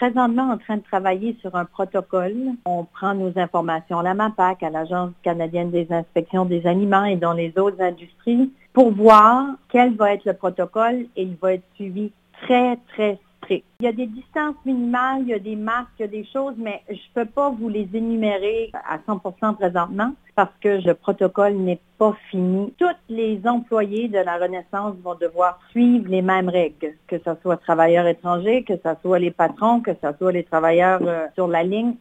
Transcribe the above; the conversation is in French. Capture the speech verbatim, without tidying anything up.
présentement en train de travailler sur un protocole. On prend nos informations à la MAPAC, à l'Agence canadienne des inspections des aliments et dans les autres industries pour voir quel va être le protocole et il va être suivi très, très strict. Il y a des distances minimales, il y a des masques, il y a des choses, mais je ne peux pas vous les énumérer à cent pour cent présentement parce que le protocole n'est pas fini. Tous les employés de la Renaissance vont devoir suivre les mêmes règles, que ce soit travailleurs étrangers, que ce soit les patrons, que ce soit les travailleurs euh, sur la ligne.